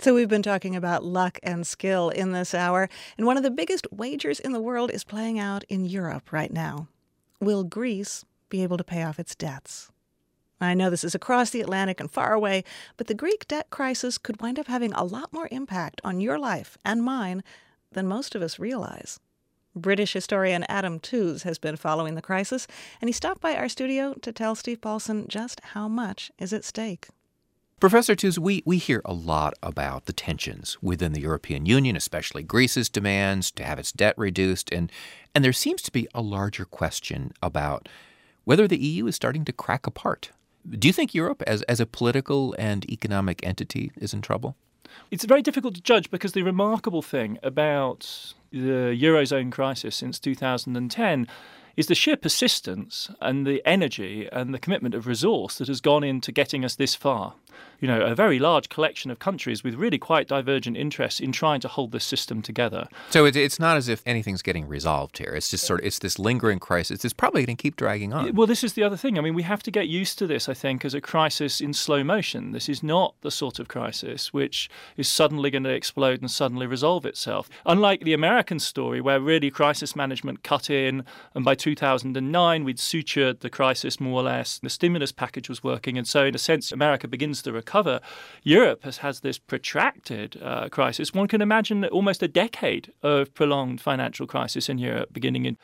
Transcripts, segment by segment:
So we've been talking about luck and skill in this hour, and one of the biggest wagers in the world is playing out in Europe right now. Will Greece be able to pay off its debts? I know this is across the Atlantic and far away, but the Greek debt crisis could wind up having a lot more impact on your life and mine than most of us realize. British historian Adam Tooze has been following the crisis, and he stopped by our studio to tell Steve Paulson just how much is at stake. Professor Tooze, we hear a lot about the tensions within the European Union, especially Greece's demands to have its debt reduced, and there seems to be a larger question about whether the EU is starting to crack apart. Do you think Europe, as a political and economic entity, is in trouble? It's very difficult to judge because the remarkable thing about the Eurozone crisis since 2010 is the sheer persistence and the energy and the commitment of resource that has gone into getting us this far. You know, a very large collection of countries with really quite divergent interests in trying to hold this system together. So it's not as if anything's getting resolved here. It's just it's this lingering crisis. It's probably going to keep dragging on. Well, this is the other thing. I mean, we have to get used to this, I think, as a crisis in slow motion. This is not the sort of crisis which is suddenly going to explode and suddenly resolve itself. Unlike the American story, where really crisis management cut in, and by 2009 we'd sutured the crisis more or less. The stimulus package was working, and so in a sense America begins to recover. Europe has this protracted crisis. One can imagine almost a decade of prolonged financial crisis in Europe beginning in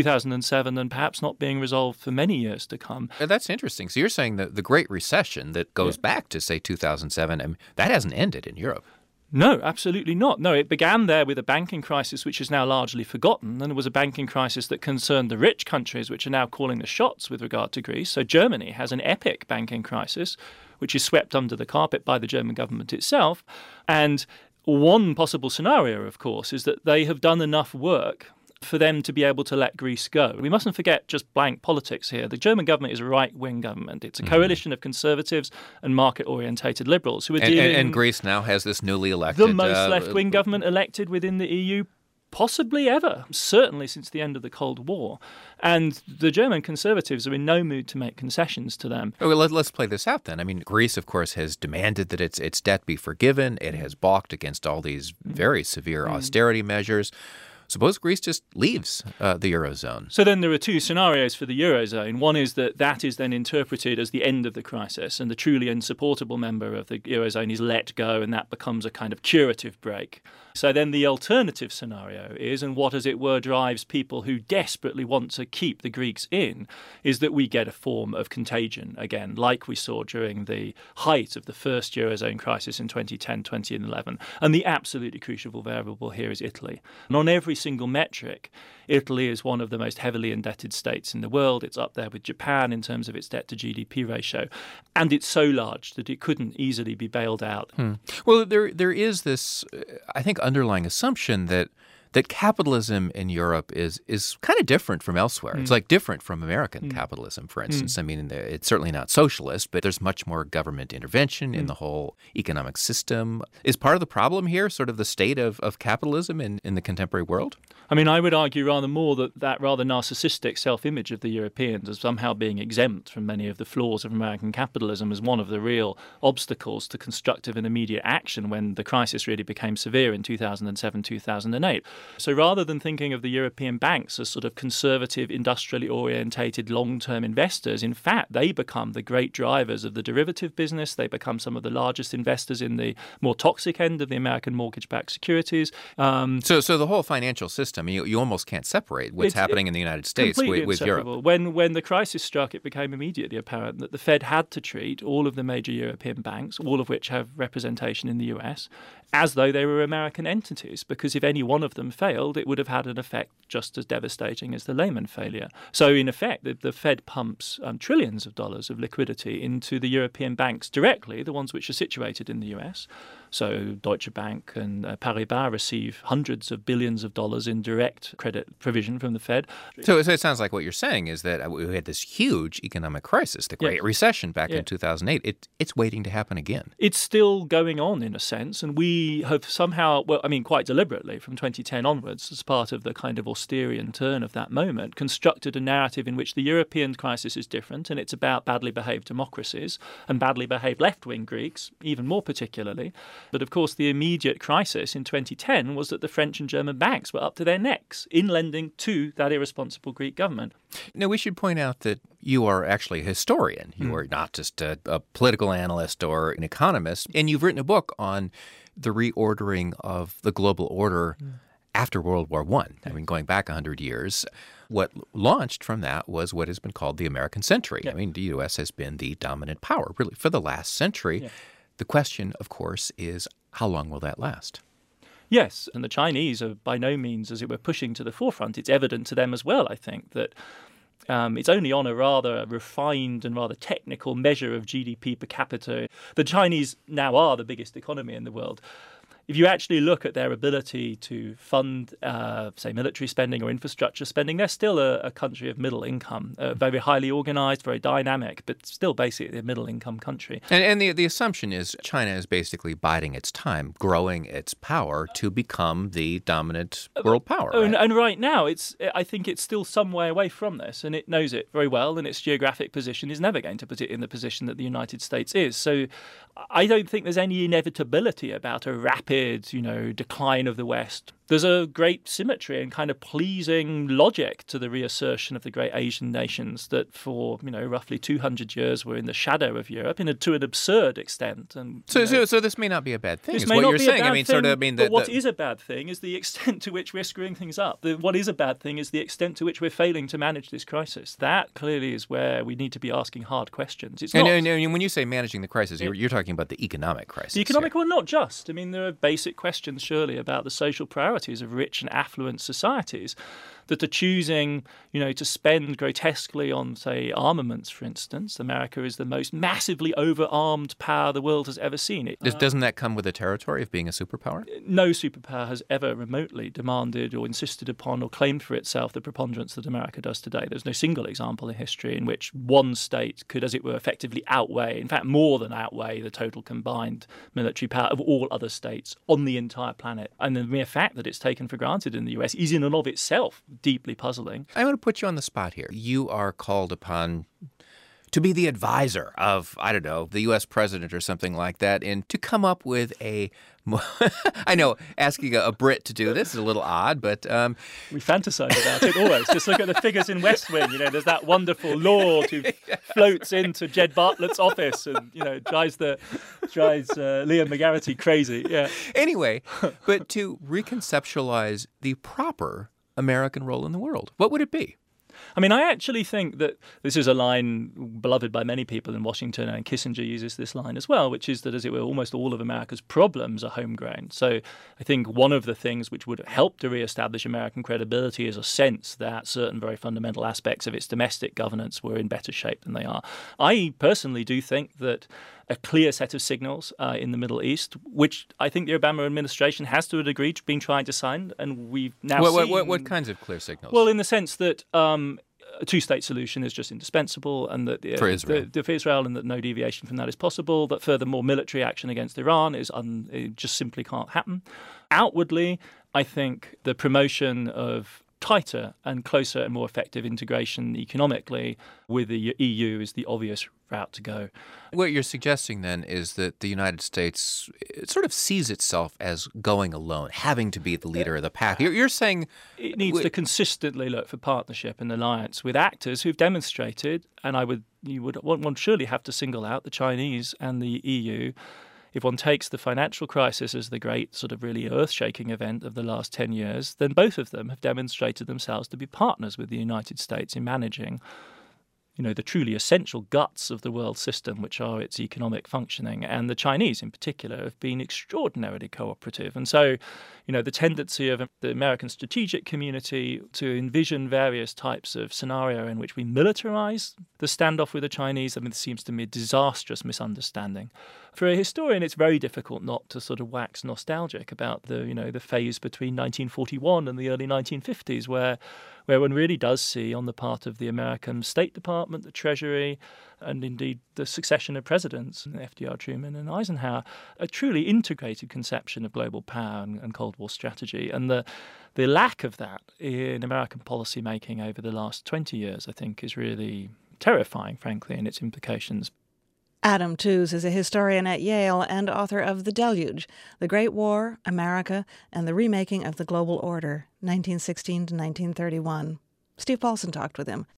2007 and perhaps not being resolved for many years to come. That's interesting. So you're saying that the Great Recession that goes back to, say, 2007, that hasn't ended in Europe. No, absolutely not. No, it began there with a banking crisis which is now largely forgotten, and it was a banking crisis that concerned the rich countries which are now calling the shots with regard to Greece. So Germany has an epic banking crisis which is swept under the carpet by the German government itself. And one possible scenario, of course, is that they have done enough work for them to be able to let Greece go. We mustn't forget just blank politics here. The German government is a right-wing government. It's a coalition of conservatives and market-orientated liberals who are dealing... And Greece now has this newly elected... The most left-wing government elected within the EU possibly ever, certainly since the end of the Cold War. And the German conservatives are in no mood to make concessions to them. Well, let's play this out then. I mean, Greece, of course, has demanded that its debt be forgiven. It has balked against all these very severe austerity measures. Suppose Greece just leaves the Eurozone. So then there are two scenarios for the Eurozone. One is that is then interpreted as the end of the crisis, and the truly insupportable member of the Eurozone is let go, and that becomes a kind of curative break. So then the alternative scenario is, and what as it were drives people who desperately want to keep the Greeks in, is that we get a form of contagion again, like we saw during the height of the first Eurozone crisis in 2010, 2011. And the absolutely crucial variable here is Italy. And on every single metric, Italy is one of the most heavily indebted states in the world. It's up there with Japan in terms of its debt to GDP ratio. And it's so large that it couldn't easily be bailed out. Well, there is this, I think, underlying assumption that capitalism in Europe is kind of different from elsewhere. It's like different from American capitalism, for instance. I mean, it's certainly not socialist, but there's much more government intervention in the whole economic system. Is part of the problem here sort of the state of capitalism in the contemporary world? I mean, I would argue rather more that rather narcissistic self-image of the Europeans as somehow being exempt from many of the flaws of American capitalism is one of the real obstacles to constructive and immediate action when the crisis really became severe in 2007, 2008. So rather than thinking of the European banks as sort of conservative, industrially orientated long-term investors, in fact, they become the great drivers of the derivative business. They become some of the largest investors in the more toxic end of the American mortgage-backed securities. So the whole financial system, you almost can't separate what's happening in the United States with Europe. When the crisis struck, it became immediately apparent that the Fed had to treat all of the major European banks, all of which have representation in the US, as though they were American entities, because if any one of them failed, it would have had an effect just as devastating as the Lehman failure. So in effect, the Fed pumps trillions of dollars of liquidity into the European banks directly, the ones which are situated in the US. So Deutsche Bank and Paribas receive hundreds of billions of dollars in direct credit provision from the Fed. So it sounds like what you're saying is that we had this huge economic crisis, the Great Recession back in 2008. It's waiting to happen again. It's still going on in a sense, and we have somehow, quite deliberately from 2010 onwards, as part of the kind of Austerian turn of that moment, constructed a narrative in which the European crisis is different, and it's about badly behaved democracies and badly behaved left-wing Greeks, even more particularly. But of course, the immediate crisis in 2010 was that the French and German banks were up to their necks in lending to that irresponsible Greek government. Now, we should point out that you are actually a historian. You are not just a political analyst or an economist. And you've written a book on the reordering of the global order after World War I. I mean, going back 100 years. What launched from that was what has been called the American century. I mean, the U.S. has been the dominant power, really, for the last century. The question, of course, is how long will that last? Yes, and the Chinese are by no means, as it were, pushing to the forefront. It's evident to them as well, I think, that it's only on a rather refined and rather technical measure of GDP per capita. The Chinese now are the biggest economy in the world. If you actually look at their ability to fund, say, military spending or infrastructure spending, they're still a country of middle income, very highly organized, very dynamic, but still basically a middle income country. And the assumption is China is basically biding its time, growing its power to become the dominant world power. Right? And right now, I think it's still some way away from this, and it knows it very well, and its geographic position is never going to put it in the position that the United States is. So I don't think there's any inevitability about a rapid, decline of the West. There's a great symmetry and kind of pleasing logic to the reassertion of the great Asian nations that for, roughly 200 years were in the shadow of Europe to an absurd extent. And So this may not be a bad thing, this is may what not you're be saying. a bad thing, but what is a bad thing is the extent to which we're screwing things up. What is a bad thing is the extent to which we're failing to manage this crisis. That clearly is where we need to be asking hard questions. It's not. And when you say managing the crisis, you're talking about the economic crisis. The economic, well, not just. There are basic questions, surely, about the social priorities of rich and affluent societies that are choosing, to spend grotesquely on, say, armaments, for instance. America is the most massively over-armed power the world has ever seen. Doesn't that come with the territory of being a superpower? No superpower has ever remotely demanded or insisted upon or claimed for itself the preponderance that America does today. There's no single example in history in which one state could, as it were, effectively outweigh, in fact, more than outweigh the total combined military power of all other states on the entire planet. And the mere fact that it's taken for granted in the US is in and of itself deeply puzzling. I'm going to put you on the spot here. You are called upon to be the advisor of, the U.S. president or something like that, and to come up with I know asking a Brit to do this is a little odd, but we fantasize about it always. Just look at the figures in West Wing. There's that wonderful lord who floats into Jed Bartlett's office and drives Liam McGarity crazy. Yeah. Anyway, but to reconceptualize the proper American role in the world, what would it be? I actually think that this is a line beloved by many people in Washington, and Kissinger uses this line as well, which is that, as it were, almost all of America's problems are homegrown. So I think one of the things which would help to reestablish American credibility is a sense that certain very fundamental aspects of its domestic governance were in better shape than they are. I personally do think that a clear set of signals in the Middle East, which I think the Obama administration has to a degree been trying to sign, and we've now seen... What kinds of clear signals? Well, in the sense that a two-state solution is just indispensable, and that for Israel, and that no deviation from that is possible. That furthermore, military action against Iran it just simply can't happen. Outwardly, I think the promotion of tighter and closer and more effective integration economically with the EU is the obvious route to go. What you're suggesting then is that the United States sort of sees itself as going alone, having to be the leader of the pack. You're saying it needs to consistently look for partnership and alliance with actors who've demonstrated, and one surely have to single out the Chinese and the EU. If one takes the financial crisis as the great sort of really earth-shaking event of the last 10 years, then both of them have demonstrated themselves to be partners with the United States in managing the truly essential guts of the world system, which are its economic functioning. And the Chinese in particular have been extraordinarily cooperative. And so, the tendency of the American strategic community to envision various types of scenario in which we militarize the standoff with the Chinese, this seems to me a disastrous misunderstanding. For a historian, it's very difficult not to sort of wax nostalgic about the phase between 1941 and the early 1950s, where one really does see on the part of the American State Department, the Treasury, and indeed the succession of presidents, FDR, Truman, and Eisenhower, a truly integrated conception of global power and Cold War strategy. And the lack of that in American policy making over the last 20 years, I think, is really terrifying, frankly, in its implications. Adam Tooze is a historian at Yale and author of The Deluge, The Great War, America, and the Remaking of the Global Order, 1916 to 1931. Steve Paulson talked with him.